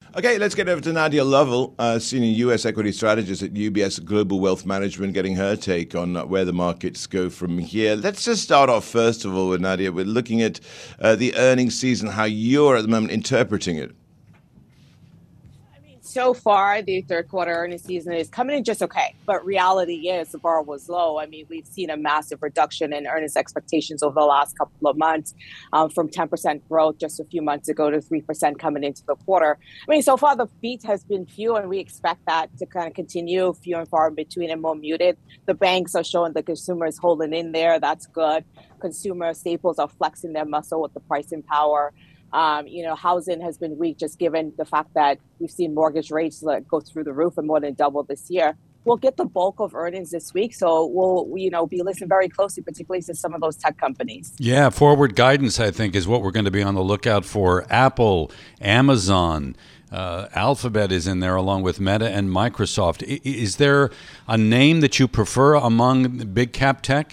Okay, let's get over to Nadia Lovell, senior U.S. equity strategist at UBS Global Wealth Management, getting her take on where the markets go from here. Let's just start off, first of all, with Nadia. We're looking at the earnings season, how you're at the moment interpreting it. So far, the third quarter earnings season is coming in just okay. But reality is the bar was low. I mean, we've seen a massive reduction in earnings expectations over the last couple of months, from 10% growth just a few months ago to 3% coming into the quarter. I mean, so far the beat has been few, and we expect that to kind of continue, few and far in between and more muted. The banks are showing the consumers holding in there. That's good. Consumer staples are flexing their muscle with the pricing power. Housing has been weak, just given the fact that we've seen mortgage rates go through the roof and more than double this year. We'll get the bulk of earnings this week, so we'll, be listening very closely, particularly to some of those tech companies. Yeah, forward guidance, I think, is what we're going to be on the lookout for. Apple, Amazon, Alphabet is in there along with Meta and Microsoft. Is there a name that you prefer among big cap tech?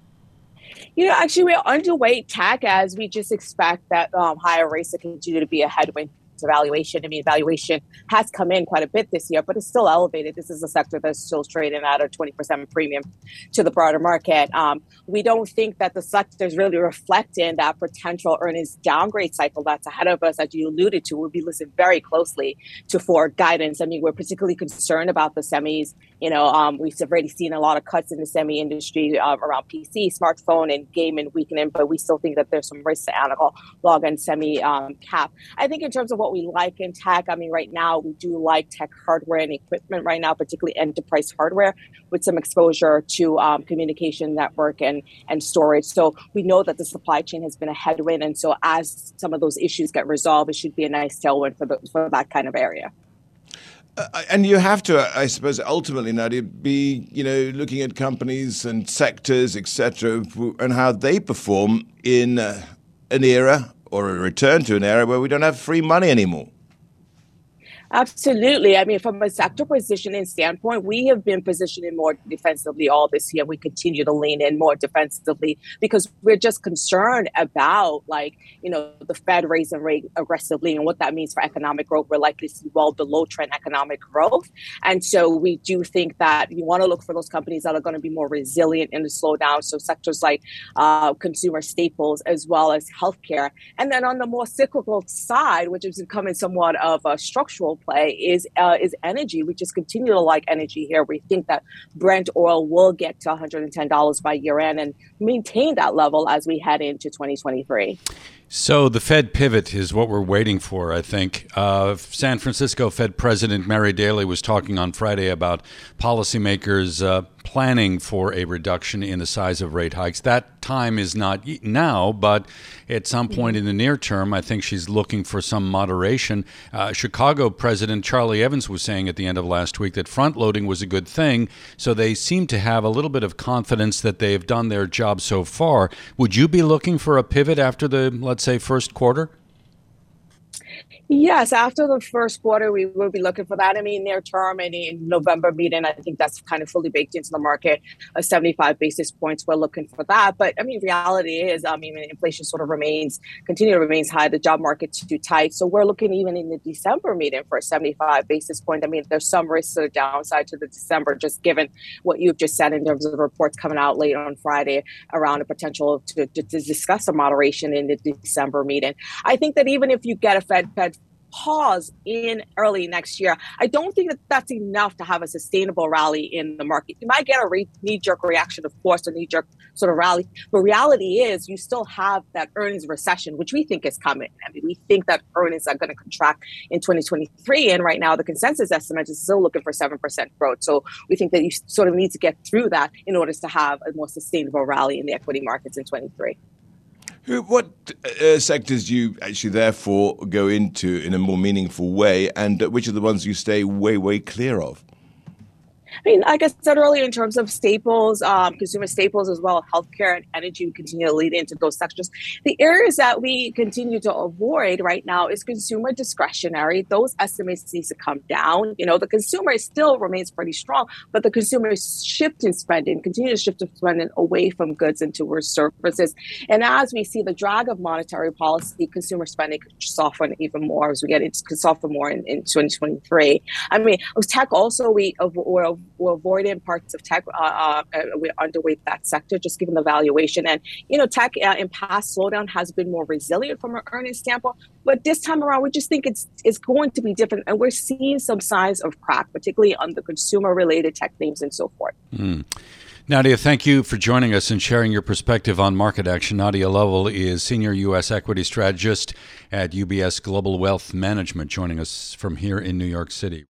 Actually, we're underweight tech as we just expect that higher rates to continue to be a headwind to valuation. I mean, valuation has come in quite a bit this year, but it's still elevated. This is a sector that's still trading at a 20% premium to the broader market. We don't think that the sector is really reflecting that potential earnings downgrade cycle that's ahead of us, as you alluded to. We'll be listening very closely to forward guidance. I mean, we're particularly concerned about the semis. We've already seen a lot of cuts in the semi industry around PC, smartphone, and gaming weakening, but we still think that there's some risk to analog and semi cap. I think in terms of what we like in tech, I mean, right now we do like tech hardware and equipment right now, particularly enterprise hardware with some exposure to communication network and storage. So we know that the supply chain has been a headwind. And so as some of those issues get resolved, it should be a nice tailwind for that kind of area. And you have to, I suppose, ultimately, Nadia, be looking at companies and sectors, etc., and how they perform in an era or a return to an era where we don't have free money anymore. Absolutely. I mean, from a sector positioning standpoint, we have been positioning more defensively all this year. We continue to lean in more defensively because we're just concerned about, the Fed raising rate aggressively and what that means for economic growth. We're likely to see well below trend economic growth. And so we do think that you want to look for those companies that are going to be more resilient in the slowdown. So sectors like consumer staples as well as healthcare. And then on the more cyclical side, which is becoming somewhat of a structural play, is energy. We just continue to like energy here. We think that Brent oil will get to $110 by year end and maintain that level as we head into 2023. So the Fed pivot is what we're waiting for, I think. San Francisco Fed President Mary Daly was talking on Friday about policymakers planning for a reduction in the size of rate hikes. That time is not now, but at some point in the near term, I think she's looking for some moderation. Chicago President Charlie Evans was saying at the end of last week that front-loading was a good thing, so they seem to have a little bit of confidence that they've done their job so far. Would you be looking for a pivot after the, let's say, first quarter? Yes, after the first quarter, we will be looking for that. I mean, near term and in November meeting, I think that's kind of fully baked into the market. 75 basis points, we're looking for that. But I mean, reality is, inflation sort of remains high. The job market's too tight. So we're looking even in the December meeting for a 75 basis point. I mean, there's some risk to the downside to the December, just given what you've just said in terms of the reports coming out late on Friday around a potential to discuss a moderation in the December meeting. I think that even if you get a Fed pause in early next year, I don't think that that's enough to have a sustainable rally in the market. You might get a knee-jerk reaction, of course, a knee-jerk sort of rally. But reality is you still have that earnings recession, which we think is coming. I mean, we think that earnings are going to contract in 2023. And right now, the consensus estimate is still looking for 7% growth. So we think that you sort of need to get through that in order to have a more sustainable rally in the equity markets in 23. What sectors do you actually therefore go into in a more meaningful way, and which are the ones you stay way, way clear of? I mean, like I said earlier, in terms of staples, consumer staples as well, healthcare and energy continue to lead into those sectors. The areas that we continue to avoid right now is consumer discretionary. Those estimates need to come down. The consumer still remains pretty strong, but the consumer shift in spending, continue to shift in spending away from goods and towards services. And as we see the drag of monetary policy, consumer spending could soften even more as we get into could soften more in 2023. I mean, tech also, we're avoiding parts of tech. We're underweight that sector just given the valuation. And, tech in past slowdown has been more resilient from an earnings standpoint. But this time around, we just think it's going to be different. And we're seeing some signs of crack, particularly on the consumer-related tech names and so forth. Nadia, thank you for joining us and sharing your perspective on market action. Nadia Lovell is Senior U.S. Equity Strategist at UBS Global Wealth Management, joining us from here in New York City.